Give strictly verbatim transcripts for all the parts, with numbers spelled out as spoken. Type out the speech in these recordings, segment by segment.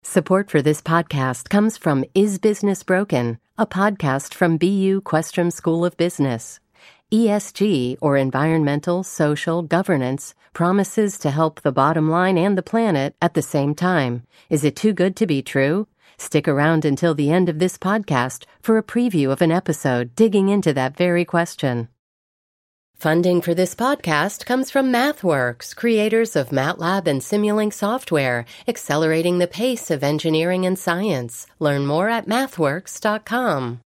Support for this podcast comes from Is Business Broken, a podcast from B U Questrom School of Business. E S G, or environmental, social, governance, promises to help the bottom line and the planet at the same time. Is it too good to be true? Stick around until the end of this podcast for a preview of an episode digging into that very question. Funding for this podcast comes from MathWorks, creators of MATLAB and Simulink software, accelerating the pace of engineering and science. Learn more at mathworks dot com.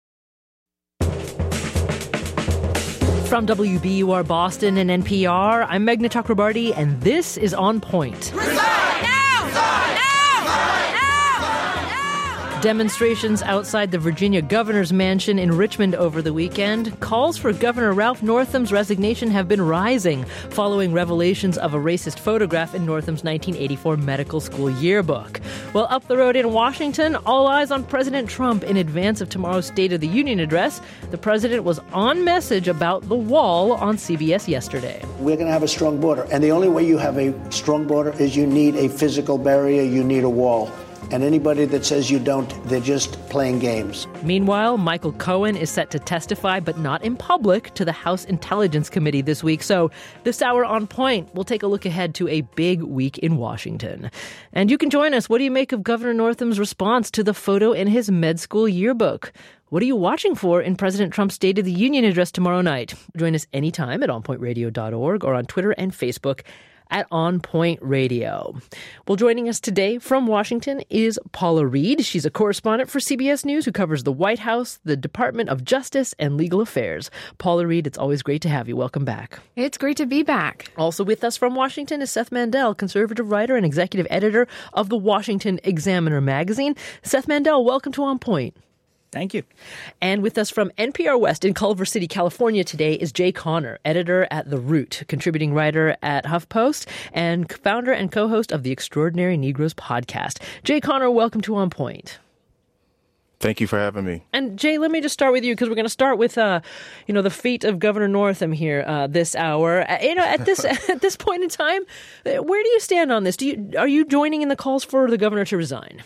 From W B U R Boston and N P R, I'm Meghna Chakrabarti, and this is On Point. Resign! Now! Resign! Now! Now! Now! Demonstrations outside the Virginia governor's mansion in Richmond over the weekend. Calls for Governor Ralph Northam's resignation have been rising following revelations of a racist photograph in Northam's nineteen eighty-four medical school yearbook. Well, up the road in Washington, all eyes on President Trump in advance of tomorrow's State of the Union address. The president was on message about the wall on C B S yesterday. We're going to have a strong border, and the only way you have a strong border is you need a physical barrier, you need a wall. And anybody that says you don't, they're just playing games. Meanwhile, Michael Cohen is set to testify, but not in public, to the House Intelligence Committee this week. So this hour on Point, we'll take a look ahead to a big week in Washington. And you can join us. What do you make of Governor Northam's response to the photo in his med school yearbook? What are you watching for in President Trump's State of the Union address tomorrow night? Join us anytime at on point radio dot org or on Twitter and Facebook at On Point Radio. Well, joining us today from Washington is Paula Reed. She's a correspondent for C B S News who covers the White House, the Department of Justice, and legal affairs. Paula Reed, it's always great to have you. Welcome back. It's great to be back. Also with us from Washington is Seth Mandel, conservative writer and executive editor of the Washington Examiner magazine. Seth Mandel, welcome to On Point. Thank you. And with us from N P R West in Culver City, California today is Jay Conner, editor at The Root, contributing writer at HuffPost, and founder and co-host of the Extraordinary Negroes podcast. Jay Conner, welcome to On Point. Thank you for having me. And Jay, let me just start with you because we're going to start with, uh, you know, the fate of Governor Northam here uh, this hour. Uh, you know, at this at this point in time, where do you stand on this? Do you are you joining in the calls for the governor to resign?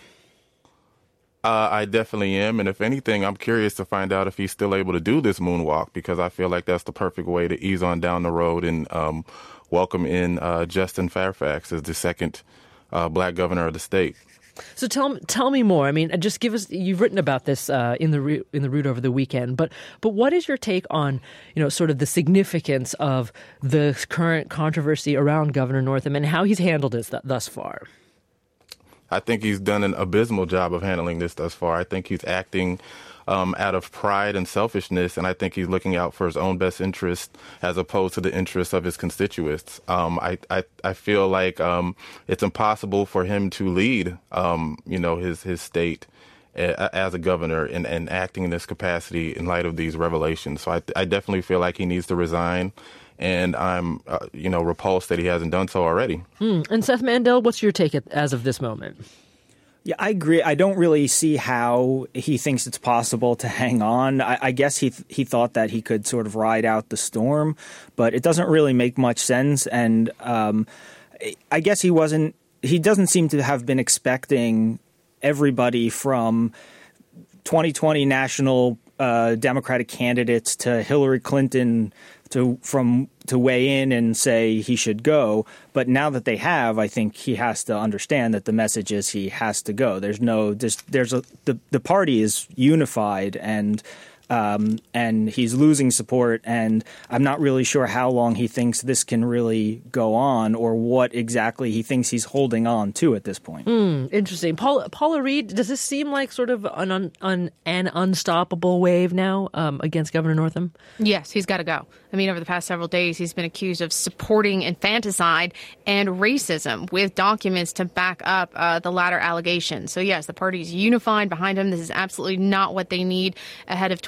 Uh, I definitely am. And if anything, I'm curious to find out if he's still able to do this moonwalk, because I feel like that's the perfect way to ease on down the road and um, welcome in uh, Justin Fairfax as the second uh, black governor of the state. So tell me, tell me more. I mean, just give us. You've written about this uh, in the in the Root over the weekend, but but what is your take on, you know, sort of the significance of the current controversy around Governor Northam and how he's handled it th- thus far? I think he's done an abysmal job of handling this thus far. I think he's acting um, out of pride and selfishness, and I think he's looking out for his own best interest as opposed to the interests of his constituents. Um, I, I I feel like um, it's impossible for him to lead, um, you know, his his state a, as a governor and, and acting in this capacity in light of these revelations. So I, I definitely feel like he needs to resign. And I'm, uh, you know, repulsed that he hasn't done so already. Hmm. And Seth Mandel, what's your take at, as of this moment? Yeah, I agree. I don't really see how he thinks it's possible to hang on. I, I guess he th- he thought that he could sort of ride out the storm, but it doesn't really make much sense. And um, I guess he wasn't. He doesn't seem to have been expecting everybody from twenty twenty national uh, Democratic candidates to Hillary Clinton to from to weigh in and say he should go. But now that they have, I think he has to understand that the message is he has to go. There's no there's, there's a the, the party is unified and um, and he's losing support. And I'm not really sure how long he thinks this can really go on or what exactly he thinks he's holding on to at this point. Mm, interesting. Paula, Paula Reed, does this seem like sort of an, un, un, an unstoppable wave now um, against Governor Northam? Yes, he's got to go. I mean, over the past several days, he's been accused of supporting infanticide and racism with documents to back up uh, the latter allegations. So, yes, the party's unified behind him. This is absolutely not what they need ahead of twenty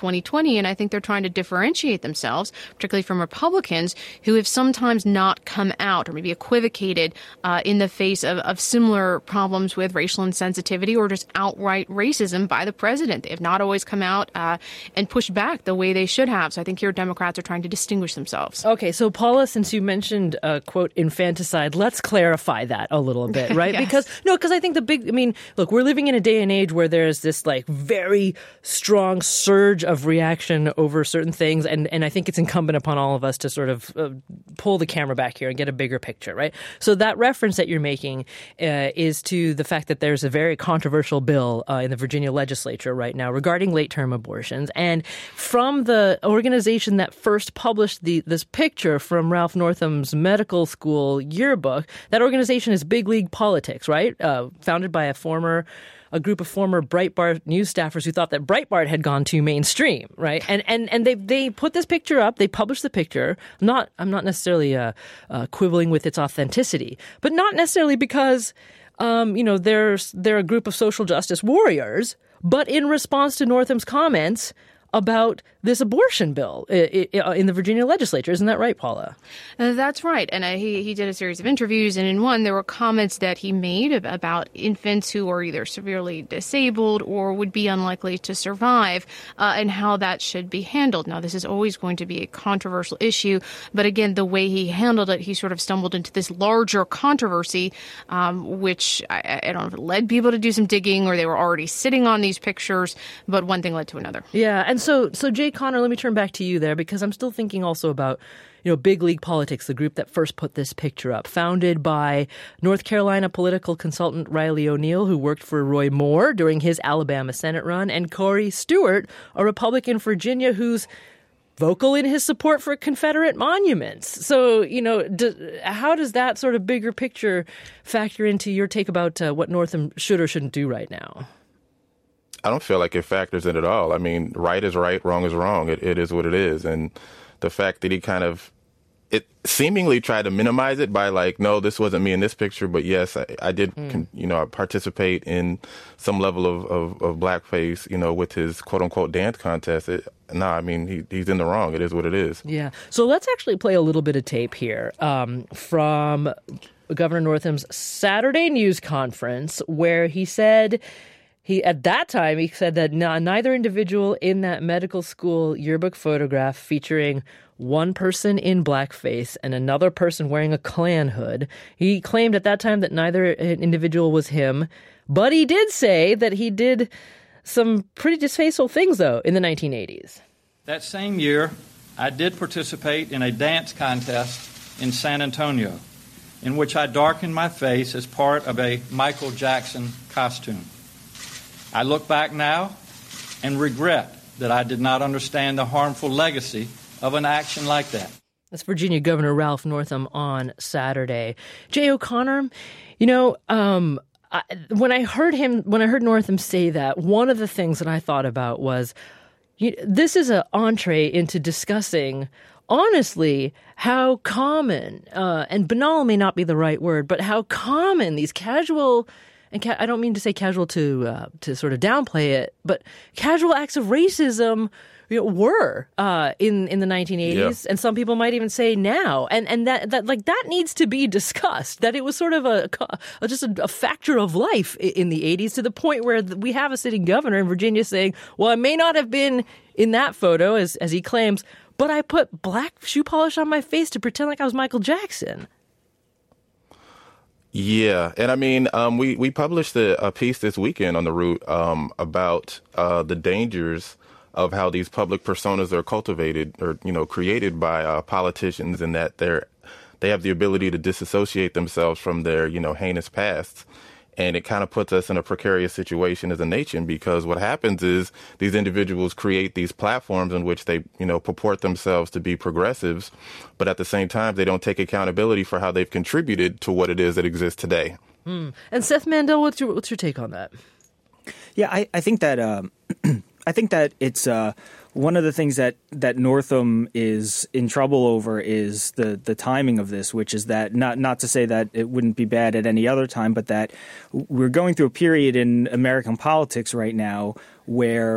twenty twenty. And I think they're trying to differentiate themselves, particularly from Republicans who have sometimes not come out or maybe equivocated uh, in the face of, of similar problems with racial insensitivity or just outright racism by the president. They have not always come out uh, and pushed back the way they should have. So I think here Democrats are trying to distinguish themselves. Okay, so Paula, since you mentioned, uh, quote, infanticide, let's clarify that a little bit, right? Yes. Because, no, because I think the big, I mean, look, we're living in a day and age where there's this like very strong surge of reaction over certain things. And, and I think it's incumbent upon all of us to sort of uh, pull the camera back here and get a bigger picture, right? So that reference that you're making uh, is to the fact that there's a very controversial bill uh, in the Virginia legislature right now regarding late-term abortions. And from the organization that first published the this picture from Ralph Northam's medical school yearbook, that organization is Big League Politics, right? Uh, founded by a former a group of former Breitbart news staffers who thought that Breitbart had gone too mainstream, right? And and and they they put this picture up. They published the picture. I'm not I'm not necessarily uh, uh, quibbling with its authenticity, but not necessarily because um, you know there's they're a group of social justice warriors, but in response to Northam's comments about this abortion bill in the Virginia legislature. Isn't that right, Paula? Uh, that's right. And uh, he, he did a series of interviews, and in one, there were comments that he made about infants who are either severely disabled or would be unlikely to survive, uh, and how that should be handled. Now, this is always going to be a controversial issue, but again, the way he handled it, he sort of stumbled into this larger controversy, um, which I, I don't know if it led people to do some digging or they were already sitting on these pictures, but one thing led to another. Yeah, and so, so Jay Conner, let me turn back to you there because I'm still thinking also about, you know, Big League Politics, the group that first put this picture up, founded by North Carolina political consultant Riley O'Neill, who worked for Roy Moore during his Alabama Senate run, and Corey Stewart, a Republican from Virginia who's vocal in his support for Confederate monuments. So, you know, do, how does that sort of bigger picture factor into your take about uh, what Northam should or shouldn't do right now? I don't feel like it factors in at all. I mean, right is right, wrong is wrong. It, it is what it is. And the fact that he kind of it seemingly tried to minimize it by like, no, this wasn't me in this picture, but yes, I, I did, mm. con, you know, participate in some level of, of, of blackface, you know, with his quote unquote dance contest. It, no, I mean, he, he's in the wrong. It is what it is. Yeah. So let's actually play a little bit of tape here um, from Governor Northam's Saturday news conference where he said, He at that time, he said that n- neither individual in that medical school yearbook photograph featuring one person in blackface and another person wearing a Klan hood, he claimed at that time that neither individual was him. But he did say that he did some pretty distasteful things, though, in the nineteen eighties. That same year, I did participate in a dance contest in San Antonio, in which I darkened my face as part of a Michael Jackson costume. I look back now and regret that I did not understand the harmful legacy of an action like that. That's Virginia Governor Ralph Northam on Saturday. Jay O'Connor, you know, um, I, when I heard him, when I heard Northam say that, one of the things that I thought about was, you, this is an entree into discussing, honestly, how common, uh, and banal may not be the right word, but how common these casual And ca- I don't mean to say casual to uh, to sort of downplay it, but casual acts of racism, you know, were uh, in in the nineteen eighties, yeah. And some people might even say now, and and that that like that needs to be discussed. That it was sort of a, a just a, a factor of life in the eighties to the point where we have a sitting governor in Virginia saying, "Well, I may not have been in that photo as as he claims, but I put black shoe polish on my face to pretend like I was Michael Jackson." Yeah. And I mean, um, we, we published a, a piece this weekend on The Root um, about uh, the dangers of how these public personas are cultivated or, you know, created by uh, politicians, and that they're they have the ability to disassociate themselves from their, you know, heinous pasts. And it kind of puts us in a precarious situation as a nation, because what happens is these individuals create these platforms in which they, you know, purport themselves to be progressives, but at the same time, they don't take accountability for how they've contributed to what it is that exists today. Hmm. And Seth Mandel, what's your what's your take on that? Yeah, I, I think that um, I think that it's uh, one of the things that, that Northam is in trouble over is the, the timing of this, which is that not not to say that it wouldn't be bad at any other time, but that we're going through a period in American politics right now where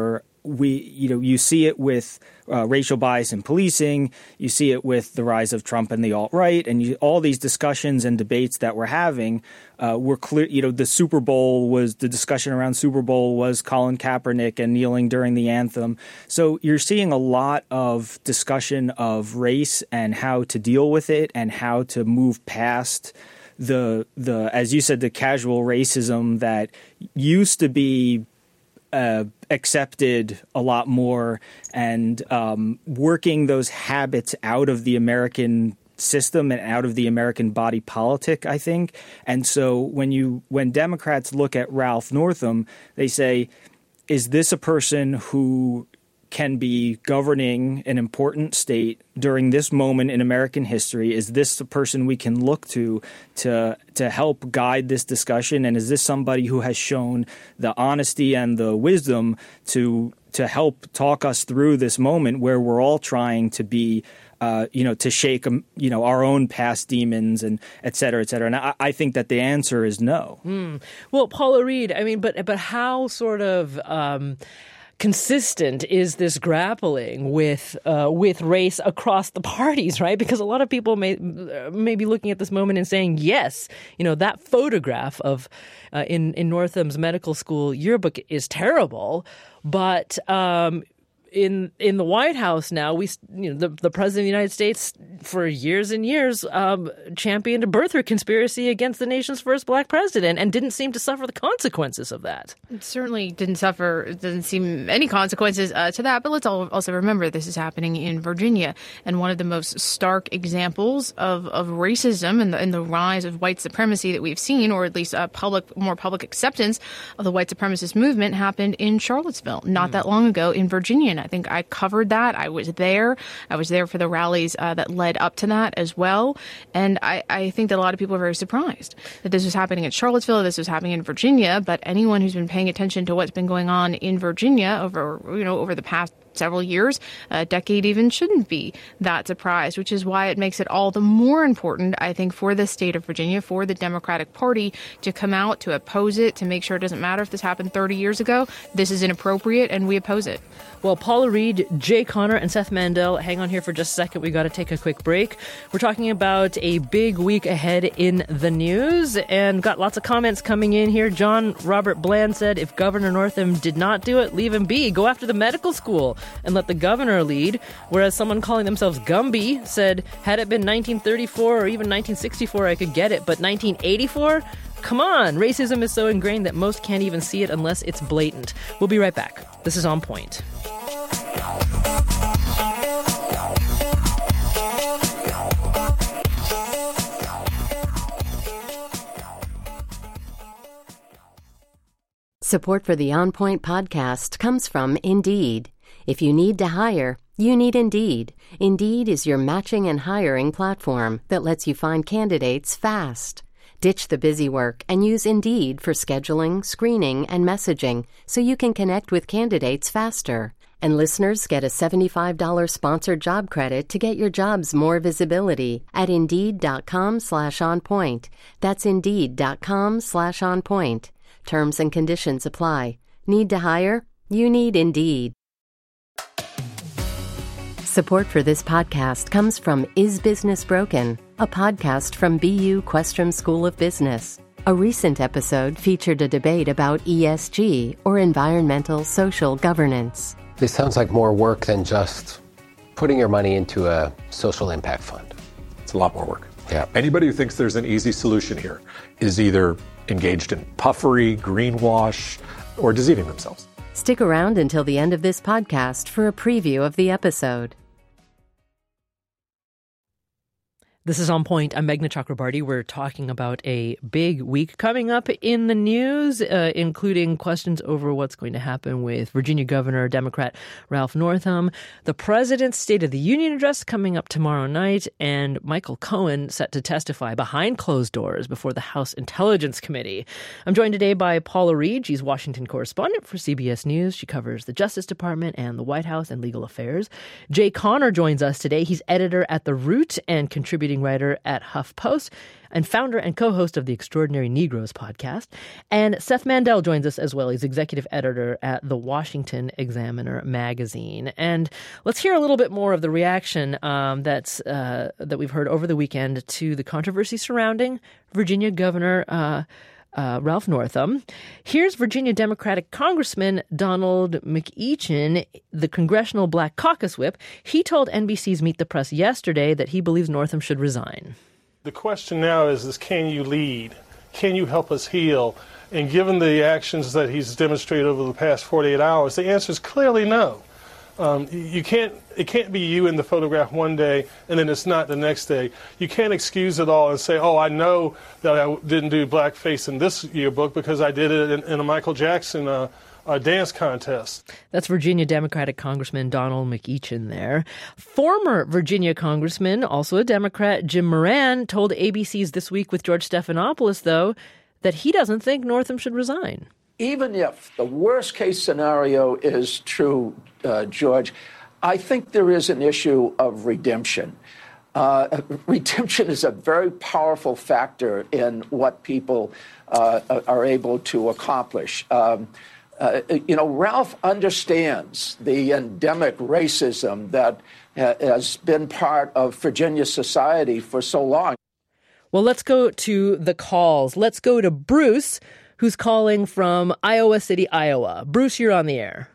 we, you know, you see it with uh, racial bias in policing. You see it with the rise of Trump and the alt-right, and you, all these discussions and debates that we're having uh, were clear. You know, the Super Bowl was the discussion around Super Bowl was Colin Kaepernick and kneeling during the anthem. So you're seeing a lot of discussion of race and how to deal with it and how to move past the the as you said, the casual racism that used to be Uh, accepted a lot more, and um, working those habits out of the American system and out of the American body politic, I think. And so when you when Democrats look at Ralph Northam, they say, is this a person who can be governing an important state during this moment in American history? Is this the person we can look to to to help guide this discussion? And is this somebody who has shown the honesty and the wisdom to to help talk us through this moment where we're all trying to be, uh, you know, to shake, um, you know, our own past demons and et cetera, et cetera? And I, I think that the answer is no. Mm. Well, Paula Reed, I mean, but but how sort of um, consistent is this grappling with uh, with race across the parties, right? Because a lot of people may may be looking at this moment and saying, yes, you know, that photograph of uh, in in Northam's medical school yearbook is terrible, but um, in in the White House now, we you know the, the president of the United States for years and years um, championed a birther conspiracy against the nation's first black president and didn't seem to suffer the consequences of that. It certainly didn't suffer, didn't seem any consequences uh, to that. But let's all also remember this is happening in Virginia. And one of the most stark examples of, of racism and the, and the rise of white supremacy that we've seen, or at least a public, more public acceptance of the white supremacist movement, happened in Charlottesville not mm. that long ago in Virginia. And I think I covered that. I was there. I was there for the rallies uh, that led up to that as well. And I, I think that a lot of people are very surprised that this was happening in Charlottesville, this was happening in Virginia. But anyone who's been paying attention to what's been going on in Virginia over, you know, over the past several years, a decade even, shouldn't be that surprised, which is why it makes it all the more important, I think, for the state of Virginia, for the Democratic Party to come out, to oppose it, to make sure it doesn't matter if this happened thirty years ago. This is inappropriate, and we oppose it. Well, Paula Reed, Jay Conner, and Seth Mandel, hang on here for just a second. We got to take a quick break. We're talking about a big week ahead in the news, and got lots of comments coming in here. John Robert Bland said, if Governor Northam did not do it, leave him be. Go after the medical school and let the governor lead. Whereas someone calling themselves Gumby said, had it been nineteen thirty-four or even nineteen sixty-four, I could get it. But nineteen eighty-four? Come on. Racism is so ingrained that most can't even see it unless it's blatant. We'll be right back. This is On Point. Support for the On Point podcast comes from Indeed. If you need to hire, you need Indeed. Indeed is your matching and hiring platform that lets you find candidates fast. Ditch the busy work and use Indeed for scheduling, screening, and messaging so you can connect with candidates faster. And listeners get a seventy-five dollars sponsored job credit to get your jobs more visibility at Indeed.com slash on point. That's Indeed.com slash on point. Terms and conditions apply. Need to hire? You need Indeed. Support for this podcast comes from Is Business Broken, a podcast from B U Questrom School of Business. A recent episode featured a debate about E S G, or environmental social governance. This sounds like more work than just putting your money into a social impact fund. It's a lot more work. Yeah. Anybody who thinks there's an easy solution here is either engaged in puffery, greenwash, or deceiving themselves. Stick around until the end of this podcast for a preview of the episode. This is On Point. I'm Meghna Chakrabarty. We're talking about a big week coming up in the news, uh, including questions over what's going to happen with Virginia Governor Democrat Ralph Northam, the President's State of the Union address coming up tomorrow night, and Michael Cohen set to testify behind closed doors before the House Intelligence Committee. I'm joined today by Paula Reed. She's Washington correspondent for C B S News. She covers the Justice Department and the White House and legal affairs. Jay Conner joins us today. He's editor at The Root and contributing contributing writer at HuffPost and founder and co-host of the Extraordinary Negroes podcast. And Seth Mandel joins us as well. He's executive editor at the Washington Examiner magazine. And let's hear a little bit more of the reaction um, that's uh, that we've heard over the weekend to the controversy surrounding Virginia Governor uh, uh, Ralph Northam. Here's Virginia Democratic Congressman Donald McEachin, the Congressional Black Caucus whip. He told N B C's Meet the Press yesterday that he believes Northam should resign. The question now is, is can you lead? Can you help us heal? And given the actions that he's demonstrated over the past forty-eight hours, the answer is clearly no. Um, you can't, it can't be you in the photograph one day and then it's not the next day. You can't excuse it all and say, oh, I know that I didn't do blackface in this yearbook because I did it in, in a Michael Jackson uh, uh, dance contest. That's Virginia Democratic Congressman Donald McEachin there. Former Virginia Congressman, also a Democrat, Jim Moran, told A B C's This Week with George Stephanopoulos, though, that he doesn't think Northam should resign. Even if the worst case scenario is true, uh, George, I think there is an issue of redemption. Uh, redemption is a very powerful factor in what people uh, are able to accomplish. Um, uh, you know, Ralph understands the endemic racism that ha- has been part of Virginia society for so long. Well, let's go to the calls. Let's go to Bruce, who's calling from Iowa City, Iowa. Bruce, you're on the air.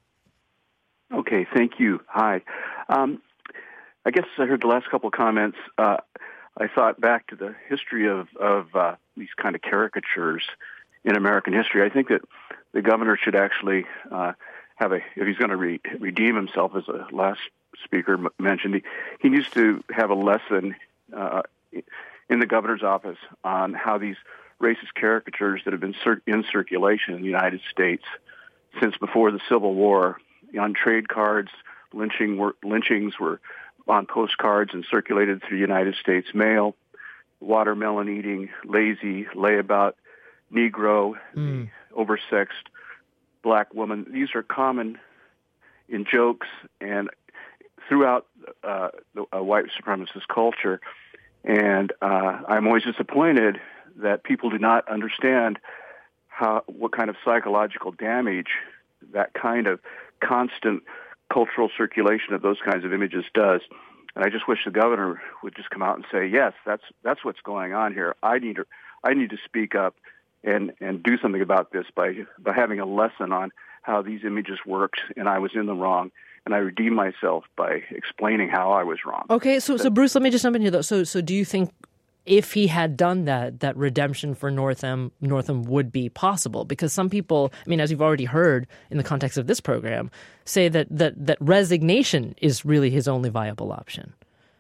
Okay, thank you. Hi. Um, I guess I heard the last couple of comments. Uh, I thought back to the history of, of uh, these kind of caricatures in American history. I think that the governor should actually uh, have a, if he's going to re- redeem himself, as the last speaker m- mentioned, he, he needs to have a lesson uh, in the governor's office on how these racist caricatures that have been cir- in circulation in the United States since before the Civil War, on trade cards, lynching were, lynchings were on postcards and circulated through the United States mail, watermelon eating, lazy, layabout, Negro, mm. oversexed black woman. These are common in jokes and throughout uh, the uh, white supremacist culture. And uh, I'm always disappointed that people do not understand how what kind of psychological damage that kind of constant cultural circulation of those kinds of images does. And I just wish the governor would just come out and say, yes, that's that's what's going on here. I need to I need to speak up and, and do something about this by by having a lesson on how these images worked, and I was in the wrong. And I redeemed myself by explaining how I was wrong. Okay, so so Bruce, let me just jump in here though. So so do you think if he had done that, that redemption for Northam Northam would be possible? Because some people, I mean, as you've already heard in the context of this program, say that that, that resignation is really his only viable option.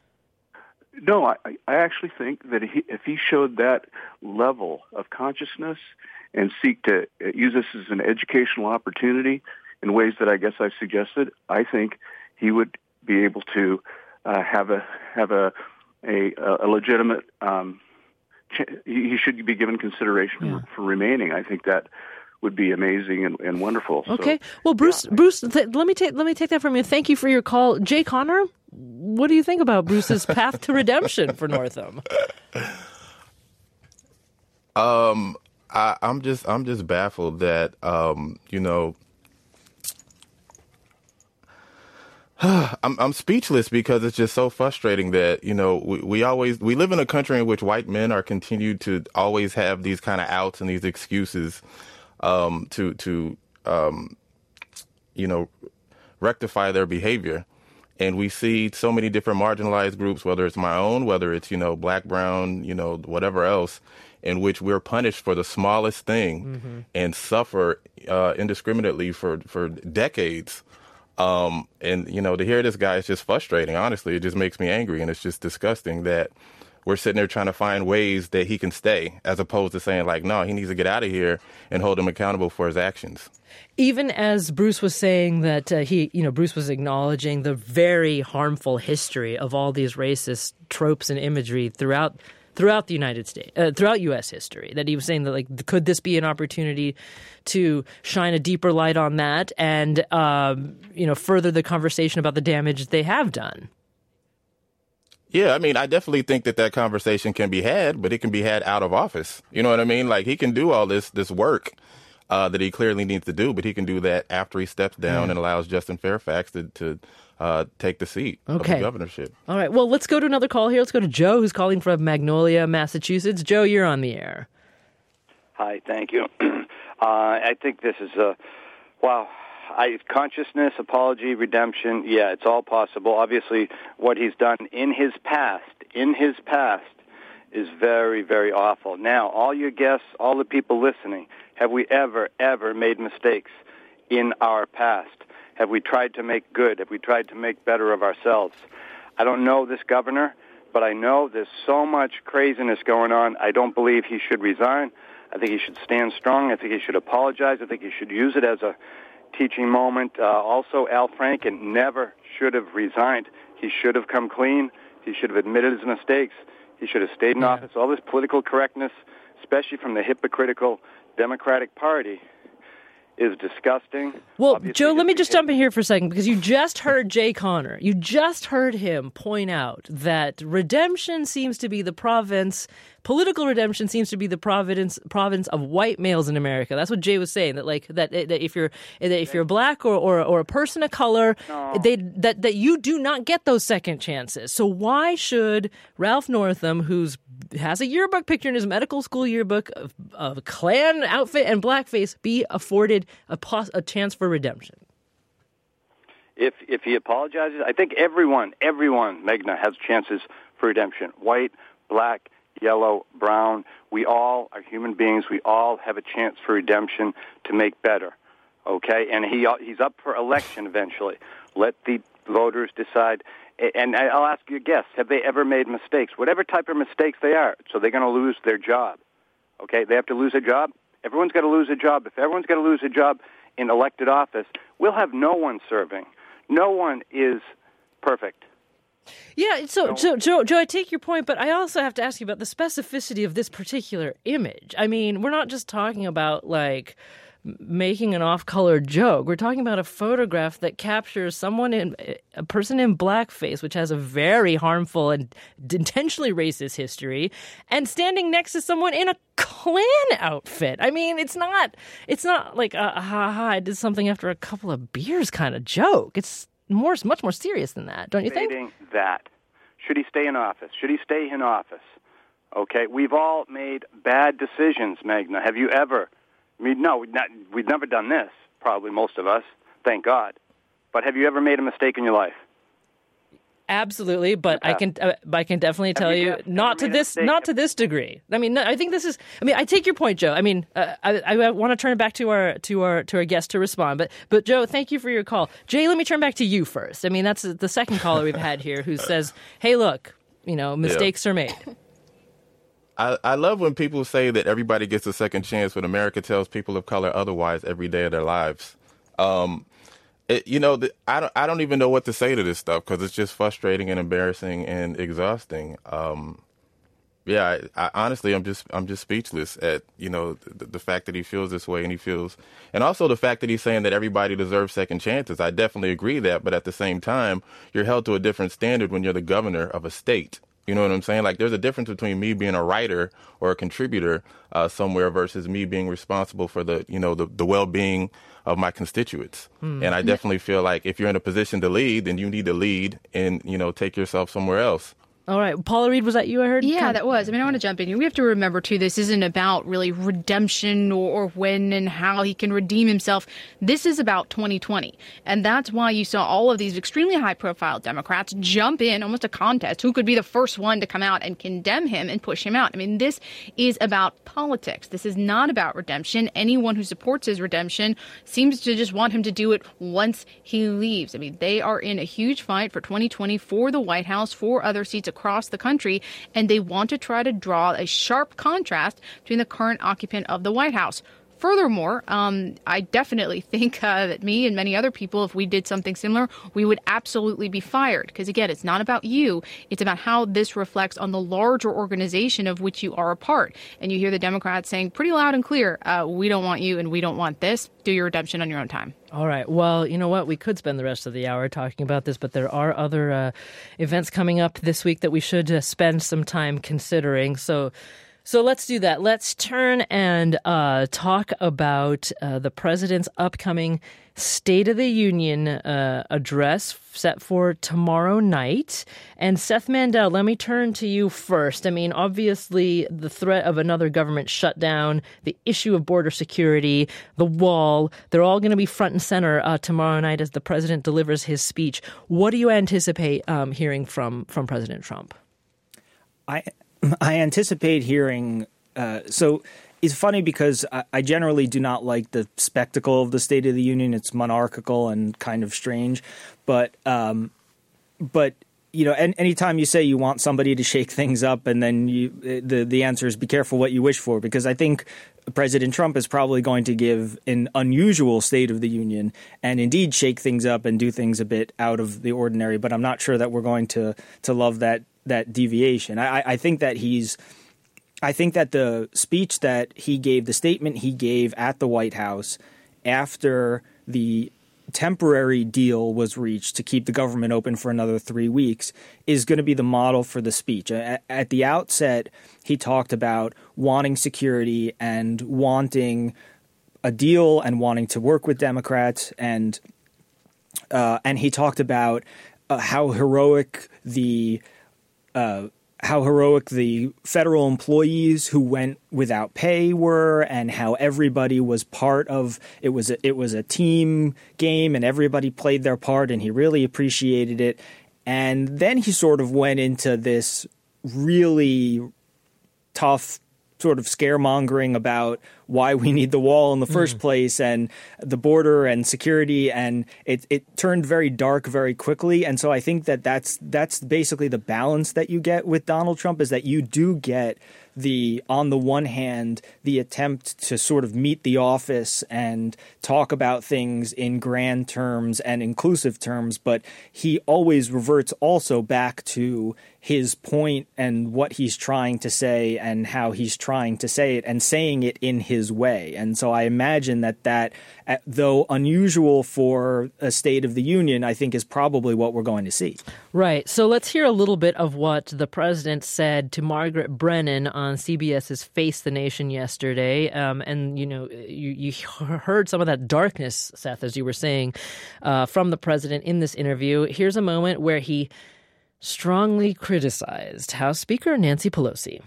No, I, I actually think that he, if he showed that level of consciousness and seek to use this as an educational opportunity in ways that I guess I've suggested, I think he would be able to uh, have a have a a, a legitimate. Um, ch- he should be given consideration yeah. for, for remaining. I think that would be amazing and, and wonderful. Okay. So, well, Bruce, yeah. Bruce, th- let me take let me take that from you. Thank you for your call, Jay Connor. What do you think about Bruce's path to redemption for Northam? Um, I, I'm just I'm just baffled that um, you know. I'm, I'm speechless because it's just so frustrating that, you know, we, we always, we live in a country in which white men are continued to always have these kind of outs and these excuses, um, to, to, um, you know, rectify their behavior. And we see so many different marginalized groups, whether it's my own, whether it's, you know, black, brown, you know, whatever else, in which we're punished for the smallest thing mm-hmm. and suffer, uh, indiscriminately for, for decades. Um, and, you know, to hear this guy is just frustrating. Honestly, it just makes me angry. And it's just disgusting that we're sitting there trying to find ways that he can stay, as opposed to saying, like, no, he needs to get out of here and hold him accountable for his actions. Even as Bruce was saying that uh, he, you know, Bruce was acknowledging the very harmful history of all these racist tropes and imagery throughout throughout the United States, uh, throughout U S history, that he was saying that, like, could this be an opportunity to shine a deeper light on that and, um, you know, further the conversation about the damage they have done? Yeah, I mean, I definitely think that that conversation can be had, but it can be had out of office. You know what I mean? Like, he can do all this this work uh, that he clearly needs to do, but he can do that after he steps down mm. and allows Justin Fairfax to, to uh, take the seat okay. of the governorship. All right. Well, let's go to another call here. Let's go to Joe, who's calling from Magnolia, Massachusetts. Joe, you're on the air. Hi, thank you. uh, I think this is a, wow. I, consciousness, apology, redemption, yeah, it's all possible. Obviously, what he's done in his past, in his past, is very, very awful. Now, all your guests, all the people listening, have we ever, ever made mistakes in our past? Have we tried to make good? Have we tried to make better of ourselves? I don't know this governor, but I know there's so much craziness going on. I don't believe he should resign. I think he should stand strong. I think he should apologize. I think he should use it as a teaching moment. Uh, also, Al Franken never should have resigned. He should have come clean. He should have admitted his mistakes. He should have stayed in yeah. office. All this political correctness, especially from the hypocritical Democratic Party, is disgusting. Well, Obviously, Joe, let me just hit- jump in here for a second, because you just heard Jay Conner. You just heard him point out that redemption seems to be the province, political redemption seems to be the province province of white males in America. That's what Jay was saying. That like that, that if you're that if you're black or, or, or a person of color, no. they that, that you do not get those second chances. So why should Ralph Northam, who's has a yearbook picture in his medical school yearbook of, of Klan outfit and blackface, be afforded a, pos- a chance for redemption? If if he apologizes, I think everyone, everyone, Meghna, has chances for redemption. White, black, yellow, brown, we all are human beings. We all have a chance for redemption to make better, okay? And he he's up for election eventually. Let the voters decide. And I'll ask you a guess, have they ever made mistakes? Whatever type of mistakes they are, so they're going to lose their job, okay? They have to lose a job. Everyone's got to lose a job. If everyone's got to lose a job in elected office, we'll have no one serving. No one is perfect. Yeah, so, so Joe, Joe, I take your point, but I also have to ask you about the specificity of this particular image. I mean, we're not just talking about, like, making an off-color joke. We're talking about a photograph that captures someone in a person in blackface, which has a very harmful and intentionally racist history, and standing next to someone in a Klan outfit. I mean, it's not it's not like a ha ha, I did something after a couple of beers kind of joke. It's more much more serious than that, don't you think? Stating that. Should he stay in office? Should he stay in office? Okay, we've all made bad decisions, Meghna. Have you ever I mean, no, we've, not, we've never done this, probably most of us, thank God. But have you ever made a mistake in your life? Absolutely, but I can uh, I can definitely tell you, you not to this not to this degree. I mean, no, I think this is. I mean, I take your point, Joe. I mean, uh, I, I want to turn it back to our to our to our guest to respond. But but Joe, thank you for your call. Jay, let me turn back to you first. I mean, that's the second caller we've had here who says, "Hey, look, you know, mistakes yeah. are made." I, I love when people say that everybody gets a second chance when America tells people of color otherwise every day of their lives. Um, it, you know, the, I, don't, I don't even know what to say to this stuff because it's just frustrating and embarrassing and exhausting. Um, yeah, I, I, honestly, I'm just I'm just speechless at, you know, the, the fact that he feels this way and he feels, and also the fact that he's saying that everybody deserves second chances. I definitely agree that, but at the same time, you're held to a different standard when you're the governor of a state. You know what I'm saying? Like, there's a difference between me being a writer or a contributor uh, somewhere versus me being responsible for the, you know, the, the well-being of my constituents. Hmm. And I definitely feel like if you're in a position to lead, then you need to lead and, you know, take yourself somewhere else. All right. Paula Reed, was that you I heard? Yeah, that was. I mean, I want to jump in here. We have to remember, too, this isn't about really redemption or, or when and how he can redeem himself. This is about twenty twenty. And that's why you saw all of these extremely high-profile Democrats jump in, almost a contest, who could be the first one to come out and condemn him and push him out. I mean, this is about politics. This is not about redemption. Anyone who supports his redemption seems to just want him to do it once he leaves. I mean, they are in a huge fight for twenty twenty for the White House, for other seats across the country, and they want to try to draw a sharp contrast between the current occupant of the White House. Furthermore, um, I definitely think uh, that me and many other people, if we did something similar, we would absolutely be fired. Because again, it's not about you. It's about how this reflects on the larger organization of which you are a part. And you hear the Democrats saying pretty loud and clear, uh, we don't want you and we don't want this. Do your redemption on your own time. All right. Well, you know what? We could spend the rest of the hour talking about this, but there are other uh, events coming up this week that we should uh, spend some time considering. So So let's do that. Let's turn and uh, talk about uh, the president's upcoming State of the Union uh, address set for tomorrow night. And Seth Mandel, let me turn to you first. I mean, obviously, the threat of another government shutdown, the issue of border security, the wall, they're all going to be front and center uh, tomorrow night as the president delivers his speech. What do you anticipate um, hearing from, from President Trump? I... I anticipate hearing uh, – so it's funny because I, I generally do not like the spectacle of the State of the Union. It's monarchical and kind of strange. But, um, but you know, and anytime you say you want somebody to shake things up and then you the, the answer is be careful what you wish for, because I think President Trump is probably going to give an unusual State of the Union and indeed shake things up and do things a bit out of the ordinary. But I'm not sure that we're going to to love that that deviation. I, I think that he's I think that the speech that he gave, the statement he gave at the White House after the temporary deal was reached to keep the government open for another three weeks is going to be the model for the speech. At, at the outset, he talked about wanting security and wanting a deal and wanting to work with Democrats. And, uh, and he talked about uh, how heroic the Uh, how heroic the federal employees who went without pay were, and how everybody was part of it. Was a, it was a team game, and everybody played their part, and he really appreciated it. And then he sort of went into this really tough sort of scaremongering about why we need the wall in the first mm. place and the border and security. And it, it turned very dark very quickly. And so I think that that's, that's basically the balance that you get with Donald Trump, is that you do get the, on the one hand, the attempt to sort of meet the office and talk about things in grand terms and inclusive terms, but he always reverts also back to his point and what he's trying to say and how he's trying to say it and saying it in his way. And so I imagine that that, though unusual for a State of the Union, I think is probably what we're going to see. Right. So let's hear a little bit of what the president said to Margaret Brennan on CBS's Face the Nation yesterday. Um, and, you know, you, you heard some of that darkness, Seth, as you were saying, uh, from the president in this interview. Here's a moment where he strongly criticized House Speaker Nancy Pelosi.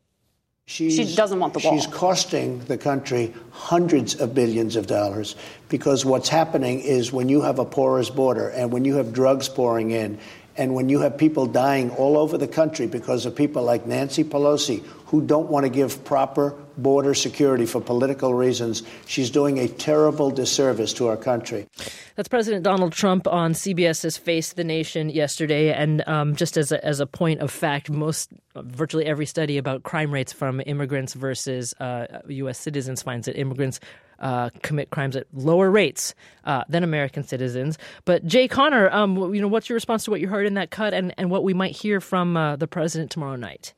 She's, she doesn't want the wall. She's costing the country hundreds of billions of dollars, because what's happening is when you have a porous border and when you have drugs pouring in and when you have people dying all over the country because of people like Nancy Pelosi who don't want to give proper border security for political reasons, she's doing a terrible disservice to our country. That's President Donald Trump on CBS's Face the Nation yesterday. And um, just as a, as a point of fact, most virtually every study about crime rates from immigrants versus uh, U S citizens finds that immigrants uh, commit crimes at lower rates uh, than American citizens. But Jay Connor, um, you know, what's your response to what you heard in that cut and, and what we might hear from uh, the president tomorrow night?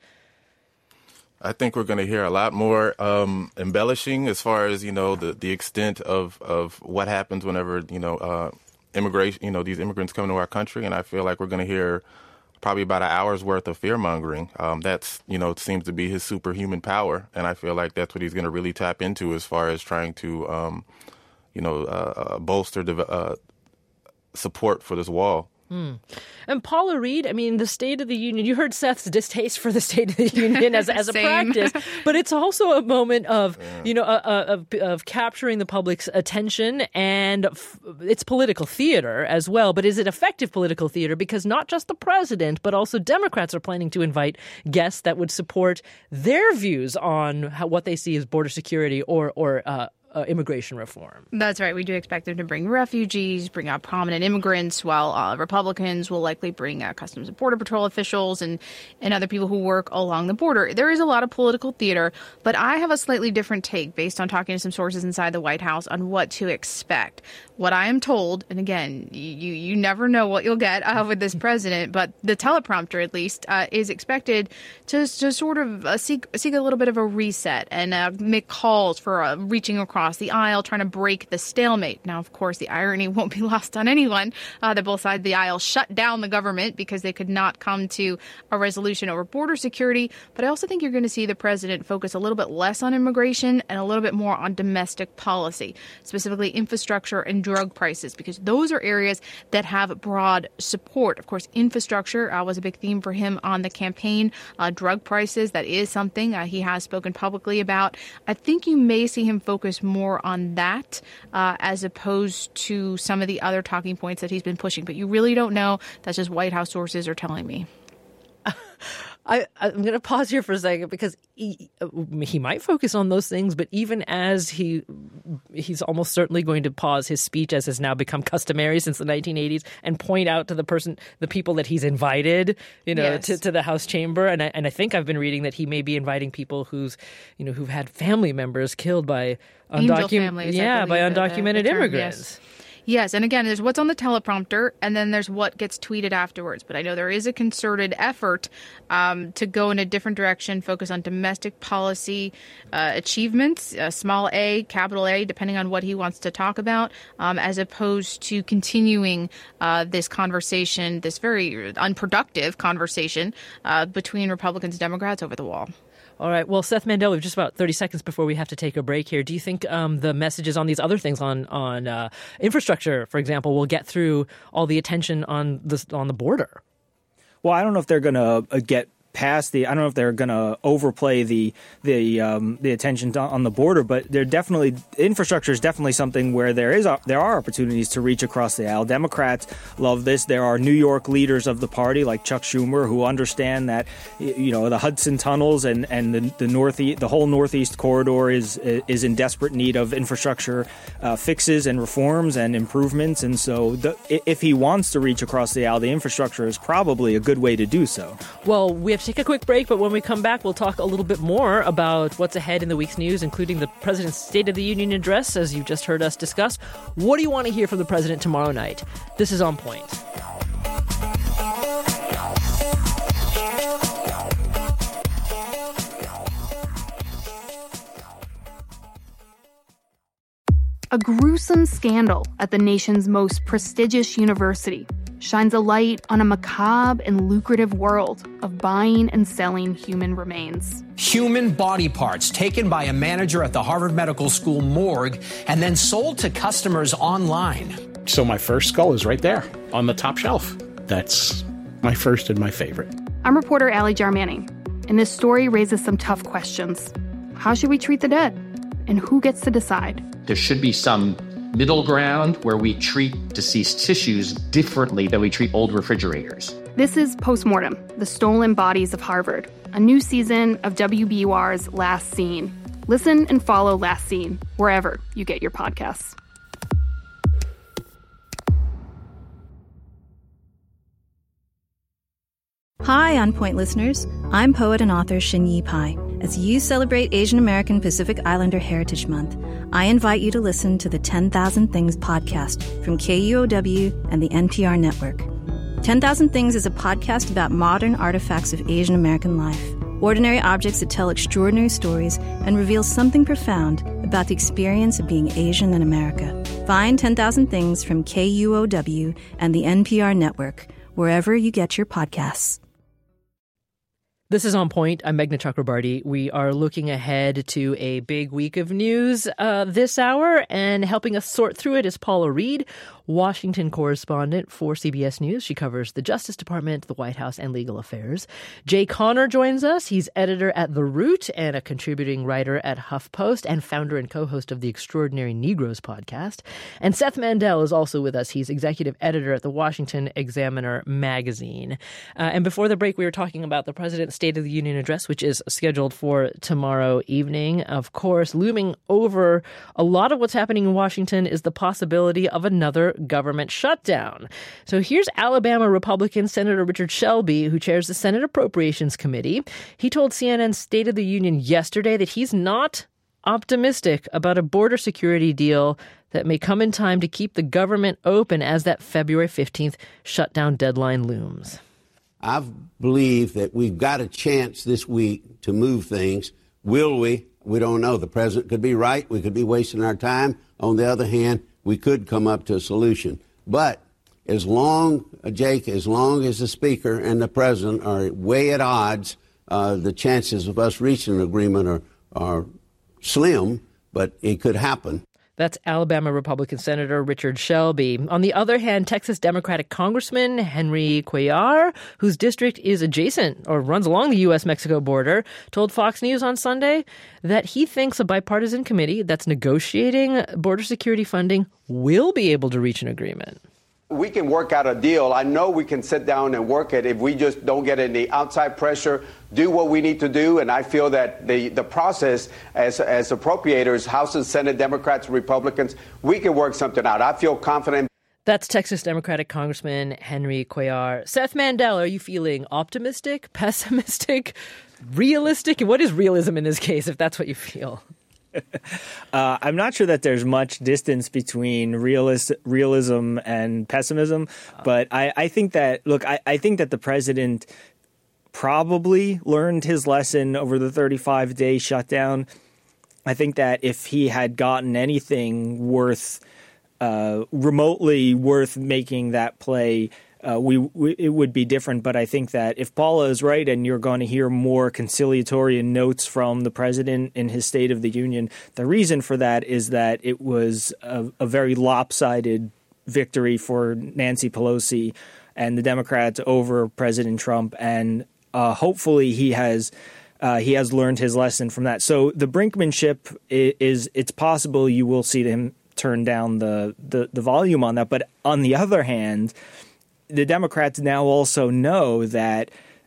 I think we're going to hear a lot more um, embellishing as far as, you know, the, the extent of, of what happens whenever, you know, uh, immigration, you know, these immigrants come into our country. And I feel like we're going to hear probably about an hour's worth of fear mongering. Um, that's, you know, seems to be his superhuman power. And I feel like that's what he's going to really tap into as far as trying to, um, you know, uh, bolster the uh, support for this wall. Hmm. And Paula Reed, I mean, the State of the Union, you heard Seth's distaste for the State of the Union as, as a practice, but it's also a moment of, yeah. you know, uh, of, of capturing the public's attention, and f- it's political theater as well. But is it effective political theater? Because not just the president, but also Democrats are planning to invite guests that would support their views on how, what they see as border security or, or uh, uh, immigration reform. That's right. We do expect them to bring refugees, bring out prominent immigrants, while uh, Republicans will likely bring uh, Customs and Border Patrol officials and, and other people who work along the border. There is a lot of political theater, but I have a slightly different take based on talking to some sources inside the White House on what to expect. What I am told, and again, you, you never know what you'll get uh, with this president, but the teleprompter, at least, uh, is expected to, to sort of uh, seek, seek a little bit of a reset and uh, make calls for uh, reaching across the aisle, trying to break the stalemate. Now, of course, the irony won't be lost on anyone uh, that both sides of the aisle shut down the government because they could not come to a resolution over border security. But I also think you're going to see the president focus a little bit less on immigration and a little bit more on domestic policy, specifically infrastructure and drug prices, because those are areas that have broad support. Of course, infrastructure uh, was a big theme for him on the campaign. Uh, drug prices, that is something uh, he has spoken publicly about. I think you may see him focus more on that uh, as opposed to some of the other talking points that he's been pushing. But you really don't know. That's just White House sources are telling me. I, I'm going to pause here for a second because he, he might focus on those things, but even as he he's almost certainly going to pause his speech, as has now become customary since the nineteen eighties, and point out to the person, the people that he's invited, you know, yes. to, to the House chamber. And I, and I think I've been reading that he may be inviting people who's, you know, who've had family members killed by undocumented, yeah, by undocumented immigrants. Yes. Yes, and again, there's what's on the teleprompter, and then there's what gets tweeted afterwards. But I know there is a concerted effort um, to go in a different direction, focus on domestic policy uh, achievements, uh, small a, capital A, depending on what he wants to talk about, um, as opposed to continuing uh, this conversation, this very unproductive conversation uh, between Republicans and Democrats over the wall. All right. Well, Seth Mandel, we have just about thirty seconds before we have to take a break here. Do you think um, the messages on these other things, on on uh, infrastructure, for example, will get through all the attention on the on the border? Well, I don't know if they're going to uh, get past the. I don't know if they're going to overplay the the um, the attention on the border, but they're definitely infrastructure is definitely something where there is there are opportunities to reach across the aisle. Democrats love this. There are New York leaders of the party like Chuck Schumer who understand that, you know, the Hudson tunnels and and the the northeast the whole northeast corridor is is in desperate need of infrastructure uh, fixes and reforms and improvements. And so, the, if he wants to reach across the aisle, the infrastructure is probably a good way to do so. Well, we have take a quick break, but when we come back, we'll talk a little bit more about what's ahead in the week's news, including the President's State of the Union address, as you just heard us discuss. What do you want to hear from the President tomorrow night? This is On Point. A gruesome scandal at the nation's most prestigious university shines a light on a macabre and lucrative world of buying and selling human remains. Human body parts taken by a manager at the Harvard Medical School morgue and then sold to customers online. So my first skull is right there on the top shelf. That's my first and my favorite. I'm reporter Allie Jarmanning, and this story raises some tough questions. How should we treat the dead? And who gets to decide? There should be some middle ground where we treat deceased tissues differently than we treat old refrigerators. This is Postmortem, The Stolen Bodies of Harvard, a new season of W B U R's Last Scene. Listen and follow Last Scene wherever you get your podcasts. Hi, On Point listeners. I'm poet and author Xinyi Pai. As you celebrate Asian American Pacific Islander Heritage Month, I invite you to listen to the ten thousand Things podcast from K U O W and the N P R network. ten thousand Things is a podcast about modern artifacts of Asian American life, ordinary objects that tell extraordinary stories and reveal something profound about the experience of being Asian in America. Find ten thousand Things from K U O W and the N P R network, wherever you get your podcasts. This is On Point. I'm Meghna Chakrabarti. We are looking ahead to a big week of news uh, this hour, and helping us sort through it is Paula Reed, Washington correspondent for C B S News. She covers the Justice Department, the White House, and legal affairs. Jay Connor joins us. He's editor at The Root and a contributing writer at HuffPost and founder and co-host of the Extraordinary Negroes podcast. And Seth Mandel is also with us. He's executive editor at the Washington Examiner magazine. Uh, and before the break, we were talking about the President's State of the Union address, which is scheduled for tomorrow evening. Of course, looming over a lot of what's happening in Washington is the possibility of another government shutdown. So here's Alabama Republican Senator Richard Shelby, who chairs the Senate Appropriations Committee. He told C N N's State of the Union yesterday that he's not optimistic about a border security deal that may come in time to keep the government open as that February fifteenth shutdown deadline looms. I believe that we've got a chance this week to move things. Will we? We don't know. The president could be right. We could be wasting our time. On the other hand, we could come up to a solution. But as long, Jake, as long as the speaker and the president are way at odds, uh, the chances of us reaching an agreement are, are slim, but it could happen. That's Alabama Republican Senator Richard Shelby. On the other hand, Texas Democratic Congressman Henry Cuellar, whose district is adjacent or runs along the U S Mexico border, told Fox News on Sunday that he thinks a bipartisan committee that's negotiating border security funding will be able to reach an agreement. We can work out a deal. I know we can sit down and work it if we just don't get any outside pressure, do what we need to do. And I feel that the, the process as, as appropriators, House and Senate, Democrats, Republicans, we can work something out. I feel confident. That's Texas Democratic Congressman Henry Cuellar. Seth Mandel, are you feeling optimistic, pessimistic, realistic? What is realism in this case, if that's what you feel? Uh, I'm not sure that there's much distance between realist, realism and pessimism, but I, I think that, look, I, I think that the president probably learned his lesson over the thirty-five day shutdown. I think that if he had gotten anything worth, uh, remotely worth making that play, Uh, we, we it would be different. But I think that if Paula is right and you're going to hear more conciliatory notes from the president in his State of the Union, the reason for that is that it was a, a very lopsided victory for Nancy Pelosi and the Democrats over President Trump. And uh, hopefully he has uh, he has learned his lesson from that. So the brinkmanship is, is it's possible you will see him turn down the, the, the volume on that. But on the other hand, the Democrats now also know that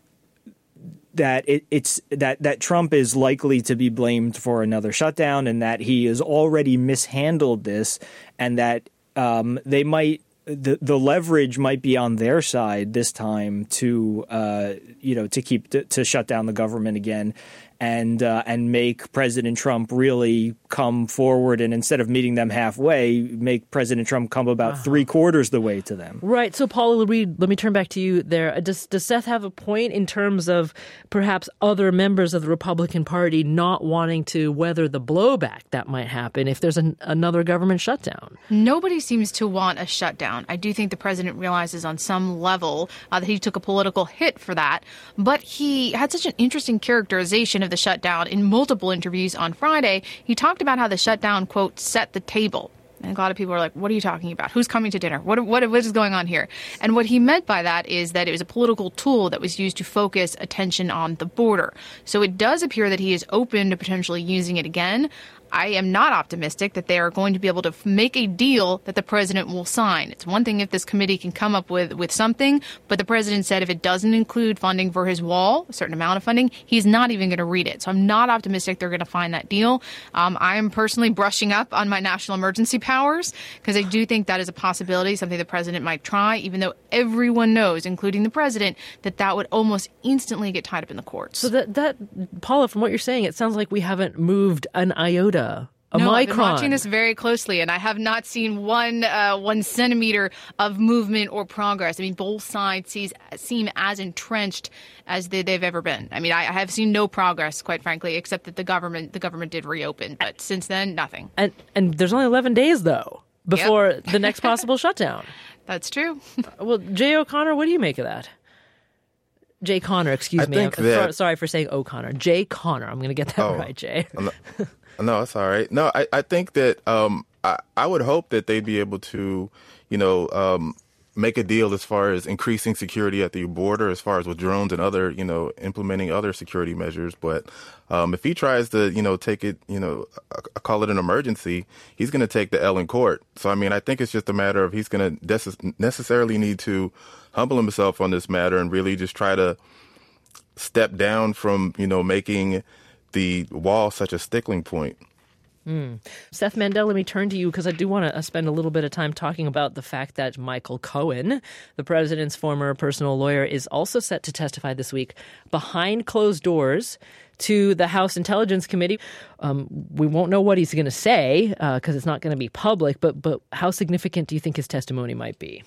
that it, it's that that Trump is likely to be blamed for another shutdown, and that he has already mishandled this, and that um, they might the the leverage might be on their side this time to uh, you know to keep to, to shut down the government again. And uh, and make President Trump really come forward, and instead of meeting them halfway, make President Trump come about uh-huh. three quarters the way to them. Right. So, Paula Reed, let me turn back to you there. Does, does Seth have a point in terms of perhaps other members of the Republican Party not wanting to weather the blowback that might happen if there's an, another government shutdown? Nobody seems to want a shutdown. I do think the president realizes on some level uh, that he took a political hit for that, but he had such an interesting characterization of the shutdown in multiple interviews on Friday. He talked about how the shutdown, quote, set the table. And a lot of people are like, what are you talking about? Who's coming to dinner? What, what, what is going on here? And what he meant by that is that it was a political tool that was used to focus attention on the border. So it does appear that he is open to potentially using it again. I am not optimistic that they are going to be able to make a deal that the president will sign. It's one thing if this committee can come up with, with something, but the president said if it doesn't include funding for his wall, a certain amount of funding, he's not even going to read it. So I'm not optimistic they're going to find that deal. Um, I am personally brushing up on my national emergency powers because I do think that is a possibility, something the president might try, even though everyone knows, including the president, that that would almost instantly get tied up in the courts. So that, that Paula, from what you're saying, it sounds like we haven't moved an iota. A no, micron. I've been watching this very closely, and I have not seen one uh, one centimeter of movement or progress. I mean, both sides sees, seem as entrenched as they, they've ever been. I mean, I, I have seen no progress, quite frankly, except that the government the government did reopen. But since then, nothing. And and there's only eleven days, though, before yep. the next possible shutdown. That's true. Well, Jay O'Connor, what do you make of that? Jay Connor, excuse I me. Think I'm that, sorry for saying O'Connor. Jay Connor. I'm going to get that oh, right, Jay. No, it's all right. No, I, I think that um, I, I would hope that they'd be able to, you know, um, make a deal as far as increasing security at the border, as far as with drones and other, you know, implementing other security measures. But um, if he tries to, you know, take it, you know, uh, call it an emergency, he's going to take the L in court. So, I mean, I think it's just a matter of he's going to des- necessarily need to humble himself on this matter and really just try to step down from, you know, making the wall such a stickling point. Mm. Seth Mandel, let me turn to you because I do want to spend a little bit of time talking about the fact that Michael Cohen, the president's former personal lawyer, is also set to testify this week behind closed doors to the House Intelligence Committee. Um, we won't know what he's going to say because uh, it's not going to be public, but but how significant do you think his testimony might be?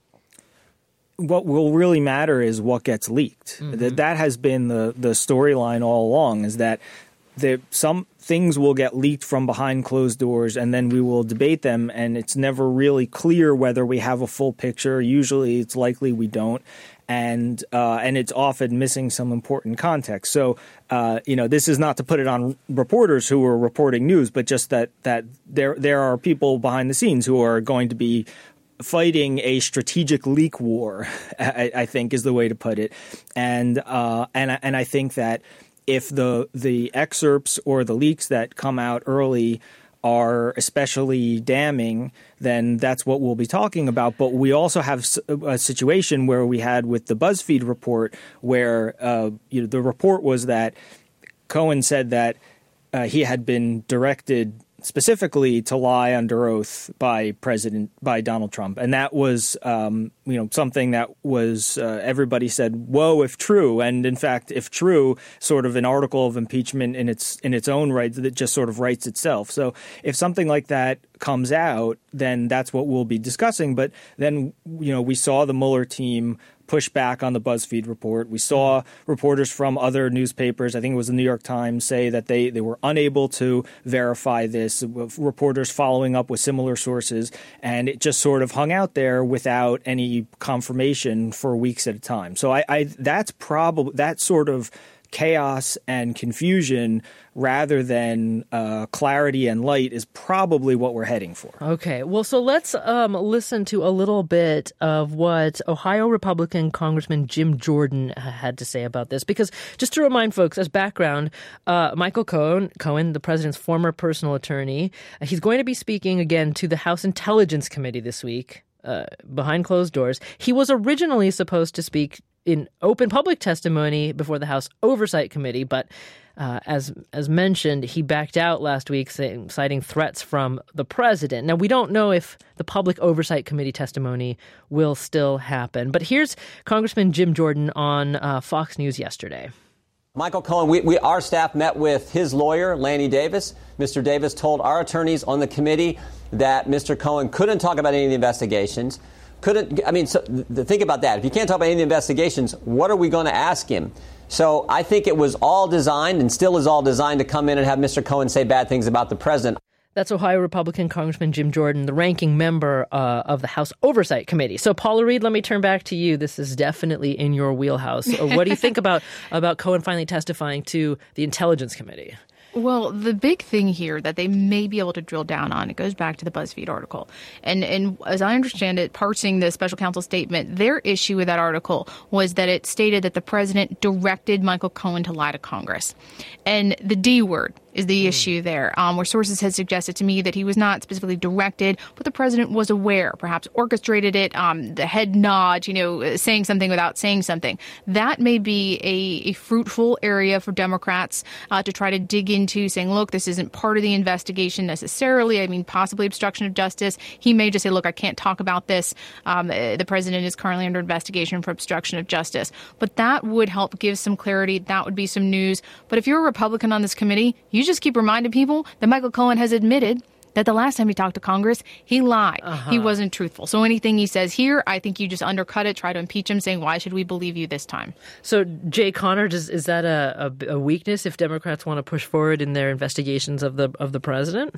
What will really matter is what gets leaked. Mm-hmm. That that has been the the storyline all along, is that there, some things will get leaked from behind closed doors, and then we will debate them, and it's never really clear whether we have a full picture. Usually it's likely we don't. And uh, and it's often missing some important context. So, uh, you know, this is not to put it on reporters who are reporting news, but just that that there there are people behind the scenes who are going to be fighting a strategic leak war, I, I think is the way to put it. And uh, and and I think that if the the excerpts or the leaks that come out early are especially damning, then that's what we'll be talking about. But we also have a situation where we had with the BuzzFeed report where uh, you know, the report was that Cohen said that uh, he had been directed specifically to lie under oath by President by Donald Trump, and that was um, you know something that was uh, everybody said, "Whoa, if true!" And in fact, if true, sort of an article of impeachment in its in its own right that just sort of writes itself. So if something like that comes out, then that's what we'll be discussing. But then you know we saw the Mueller team push back on the BuzzFeed report. We saw reporters from other newspapers, I think it was the New York Times, say that they, they were unable to verify this, reporters following up with similar sources, and it just sort of hung out there without any confirmation for weeks at a time. So I, I that's probably that sort of chaos and confusion rather than uh, clarity and light is probably what we're heading for. Okay. Well, so let's um, listen to a little bit of what Ohio Republican Congressman Jim Jordan had to say about this. Because just to remind folks, as background, uh, Michael Cohen, Cohen, the president's former personal attorney, uh, he's going to be speaking again to the House Intelligence Committee this week. Uh, behind closed doors. He was originally supposed to speak in open public testimony before the House Oversight Committee, but uh, as as mentioned, he backed out last week, saying, citing threats from the president. Now, we don't know if the Public Oversight Committee testimony will still happen, but here's Congressman Jim Jordan on uh, Fox News yesterday. Michael Cohen, we, we, our staff met with his lawyer, Lanny Davis. Mister Davis told our attorneys on the committee that Mister Cohen couldn't talk about any of the investigations. Couldn't, I mean, so, th- think about that. If you can't talk about any of the investigations, what are we going to ask him? So I think it was all designed and still is all designed to come in and have Mister Cohen say bad things about the president. That's Ohio Republican Congressman Jim Jordan, the ranking member uh, of the House Oversight Committee. So, Paula Reed, let me turn back to you. This is definitely in your wheelhouse. Uh, what do you think about, about Cohen finally testifying to the Intelligence Committee? Well, the big thing here that they may be able to drill down on, it goes back to the BuzzFeed article. And and as I understand it, parsing the special counsel statement, their issue with that article was that it stated that the president directed Michael Cohen to lie to Congress. And the D word is the mm. issue there, um, where sources had suggested to me that he was not specifically directed, but the president was aware, perhaps orchestrated it, um, the head nod, you know, saying something without saying something. That may be a, a fruitful area for Democrats uh, to try to dig into, saying, look, this isn't part of the investigation necessarily. I mean, possibly obstruction of justice. He may just say, look, I can't talk about this. Um, the president is currently under investigation for obstruction of justice. But that would help give some clarity. That would be some news. But if you're a Republican on this committee, you just keep reminding people that Michael Cohen has admitted that the last time he talked to Congress, he lied. Uh-huh. He wasn't truthful. So anything he says here, I think you just undercut it, try to impeach him, saying, why should we believe you this time? So, Jay Connor, does, is that a, a, a weakness if Democrats want to push forward in their investigations of the of the president?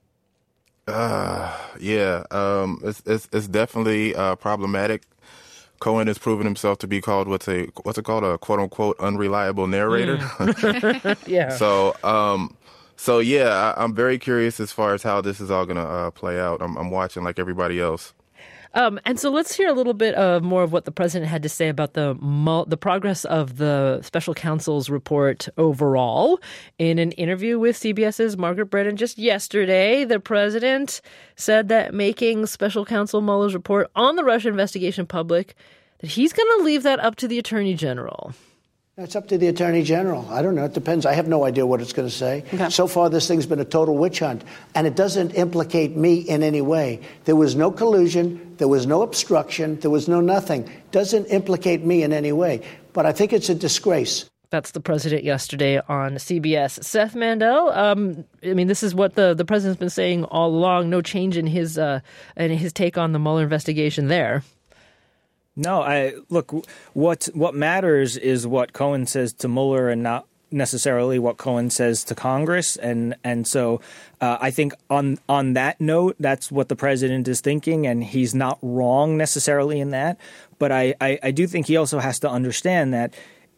Uh, yeah, um, it's, it's, it's definitely uh, problematic. Cohen has proven himself to be called what's a what's it called a quote unquote unreliable narrator. Mm. yeah. So um, so yeah, I, I'm very curious as far as how this is all going to uh, play out. I'm, I'm watching like everybody else. Um, and so let's hear a little bit of more of what the president had to say about the the progress of the special counsel's report overall. In an interview with CBS's Margaret Brennan just yesterday, the president said that making special counsel Mueller's report on the Russia investigation public, that he's going to leave that up to the attorney general. It's up to the Attorney General. I don't know. It depends. I have no idea what it's going to say. Okay. So far, this thing's been a total witch hunt, and it doesn't implicate me in any way. There was no collusion. There was no obstruction. There was no nothing. Doesn't implicate me in any way. But I think it's a disgrace. That's the president yesterday on C B S. Seth Mandel, um, I mean, this is what the, the president's been saying all along. No change in his uh, in his take on the Mueller investigation there. No, I look, what what matters is what Cohen says to Mueller and not necessarily what Cohen says to Congress. And and so uh, I think on on that note, that's what the president is thinking. And he's not wrong necessarily in that. But I, I, I do think he also has to understand that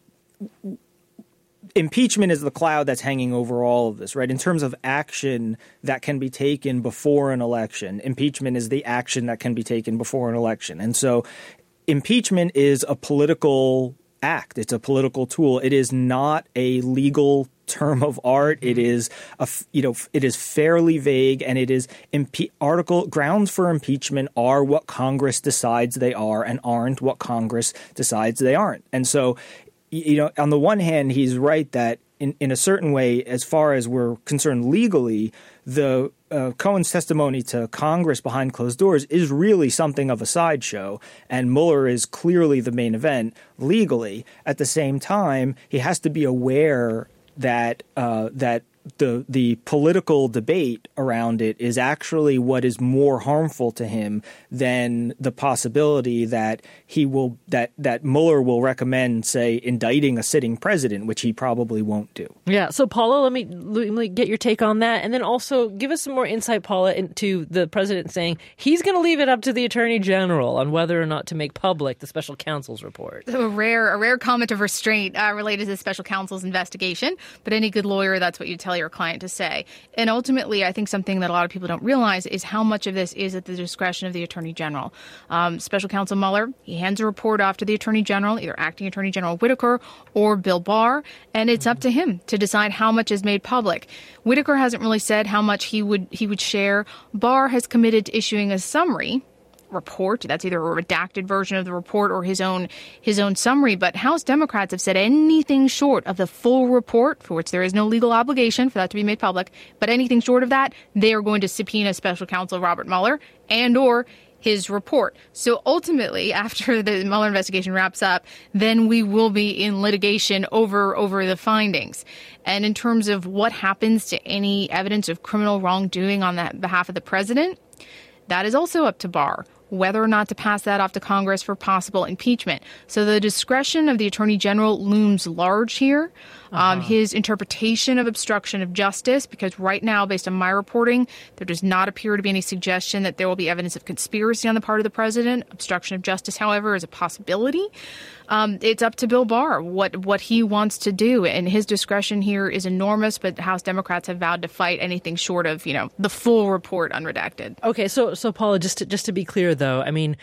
impeachment is the cloud that's hanging over all of this, right? In terms of action that can be taken before an election, impeachment is the action that can be taken before an election. And so impeachment is a political act. It's a political tool. It is not a legal term of art. It is a, you know, it is fairly vague, and it is impe- article grounds for impeachment are what Congress decides they are and aren't what Congress decides they aren't. And so, you know, on the one hand, he's right that in, in a certain way, as far as we're concerned legally, the uh, Cohen's testimony to Congress behind closed doors is really something of a sideshow, and Mueller is clearly the main event legally. At the same time, he has to be aware that uh, that the the political debate around it is actually what is more harmful to him than the possibility that he will that that Mueller will recommend, say, indicting a sitting president, which he probably won't do. Yeah. So, Paula, let me, let me get your take on that. And then also give us some more insight, Paula, into the president saying he's going to leave it up to the attorney general on whether or not to make public the special counsel's report. A rare, a rare comment of restraint uh, related to the special counsel's investigation. But any good lawyer, that's what you tell your client to say. And ultimately, I think something that a lot of people don't realize is how much of this is at the discretion of the attorney general. Um, special counsel Mueller, he hands a report off to the attorney general, either acting attorney general Whitaker or Bill Barr, and it's up to him to decide how much is made public. Whitaker hasn't really said how much he would he would share. Barr has committed to issuing a summary report. That's either a redacted version of the report or his own his own summary. But House Democrats have said anything short of the full report, for which there is no legal obligation for that to be made public, but anything short of that, they are going to subpoena special counsel Robert Mueller and or his report. So ultimately, after the Mueller investigation wraps up, then we will be in litigation over over the findings. And in terms of what happens to any evidence of criminal wrongdoing on that behalf of the president, that is also up to Barr, whether or not to pass that off to Congress for possible impeachment. So the discretion of the attorney general looms large here. Uh-huh. Um, his interpretation of obstruction of justice, because right now, based on my reporting, there does not appear to be any suggestion that there will be evidence of conspiracy on the part of the president. Obstruction of justice, however, is a possibility. Um, it's up to Bill Barr what what he wants to do, and his discretion here is enormous. But House Democrats have vowed to fight anything short of, you know, the full report unredacted. Okay, so so Paula, just to, just to be clear, though, I mean,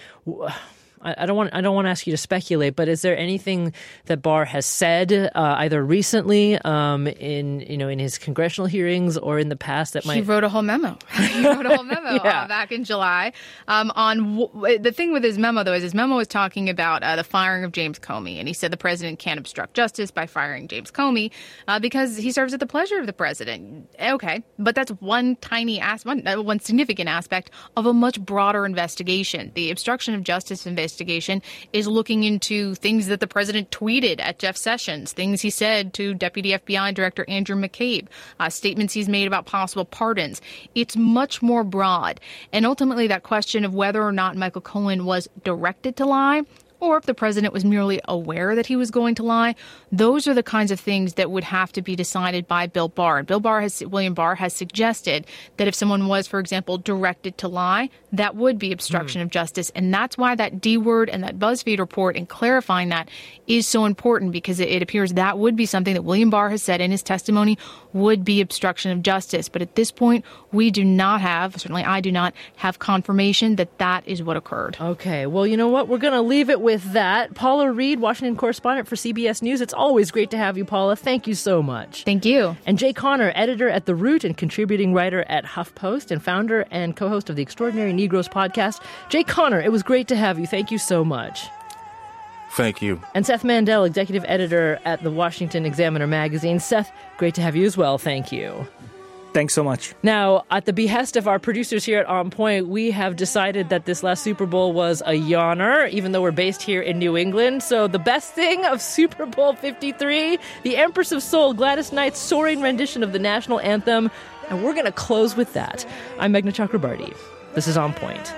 I don't want I don't want to ask you to speculate, but is there anything that Barr has said uh, either recently um, in you know in his congressional hearings or in the past that might? He wrote a whole memo. he wrote a whole memo yeah. uh, back in July. Um, on w- the thing with his memo, though, is his memo was talking about uh, the firing of James Comey, and he said the president can't obstruct justice by firing James Comey uh, because he serves at the pleasure of the president. Okay, but that's one tiny as one uh, one significant aspect of a much broader investigation. The obstruction of justice investigation. Investigation is looking into things that the president tweeted at Jeff Sessions, things he said to Deputy F B I Director Andrew McCabe, uh, statements he's made about possible pardons. It's much more broad. And ultimately, that question of whether or not Michael Cohen was directed to lie, or if the president was merely aware that he was going to lie, those are the kinds of things that would have to be decided by Bill Barr. And Bill Barr has, William Barr has suggested that if someone was, for example, directed to lie, that would be obstruction mm. of justice. And that's why that D word and that BuzzFeed report and clarifying that is so important, because it, it appears that would be something that William Barr has said in his testimony would be obstruction of justice. But at this point, we do not have, certainly I do not, have confirmation that that is what occurred. Okay. Well, you know what? We're going to leave it with that. Paula Reed, Washington correspondent for C B S News. It's always great to have you, Paula. Thank you so much. Thank you. And Jay Conner, editor at The Root and contributing writer at HuffPost and founder and co-host of the Extraordinary Negroes podcast. Jay Conner, it was great to have you. Thank you so much. Thank you. And Seth Mandel, executive editor at the Washington Examiner magazine. Seth, great to have you as well. Thank you. Thanks so much. Now, at the behest of our producers here at On Point, we have decided that this last Super Bowl was a yawner, even though we're based here in New England. So the best thing of Super Bowl fifty-three, the Empress of Soul, Gladys Knight's soaring rendition of the national anthem. And we're going to close with that. I'm Meghna Chakrabarti. This is On Point.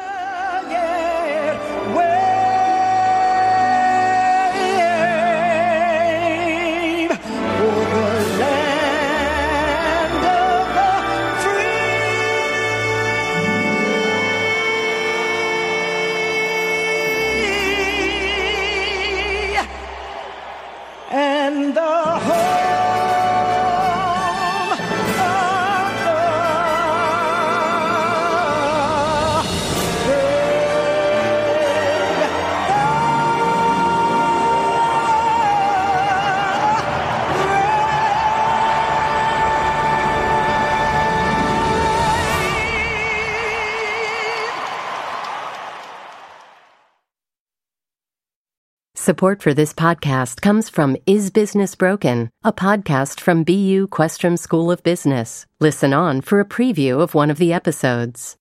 And the home Support for this podcast comes from Is Business Broken, a podcast from B U Questrom School of Business. Listen on for a preview of one of the episodes.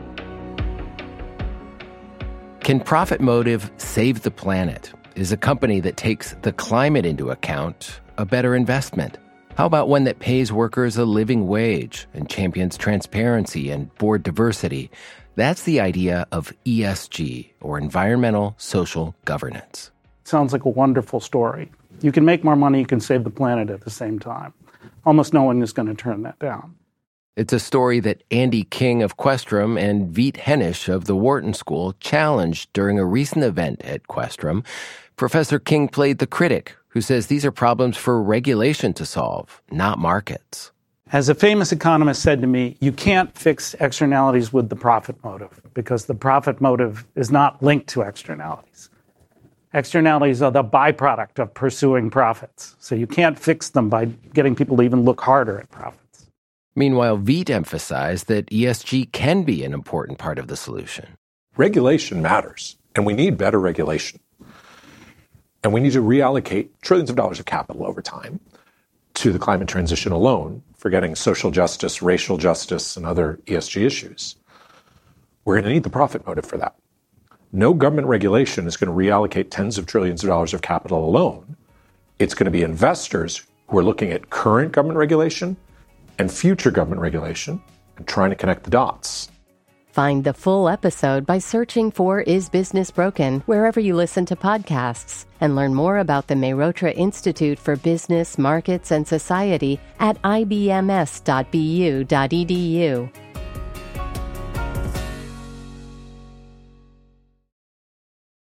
Can Profit Motive save the planet? Is a company that takes the climate into account a better investment? How about one that pays workers a living wage and champions transparency and board diversity? That's the idea of E S G, or environmental social governance. Sounds like a wonderful story. You can make more money, you can save the planet at the same time. Almost no one is going to turn that down. It's a story that Andy King of Questrom and Veet Hennish of the Wharton School challenged during a recent event at Questrom. Professor King played the critic who says these are problems for regulation to solve, not markets. As a famous economist said to me, you can't fix externalities with the profit motive because the profit motive is not linked to externalities. Externalities are the byproduct of pursuing profits. So you can't fix them by getting people to even look harder at profits. Meanwhile, Veet emphasized that E S G can be an important part of the solution. Regulation matters, and we need better regulation. And we need to reallocate trillions of dollars of capital over time to the climate transition alone, forgetting social justice, racial justice, and other E S G issues. We're going to need the profit motive for that. No government regulation is going to reallocate tens of trillions of dollars of capital alone. It's going to be investors who are looking at current government regulation and future government regulation and trying to connect the dots. Find the full episode by searching for Is Business Broken wherever you listen to podcasts, and learn more about the Mehrotra Institute for Business, Markets, and Society at I B M S dot B U dot E D U.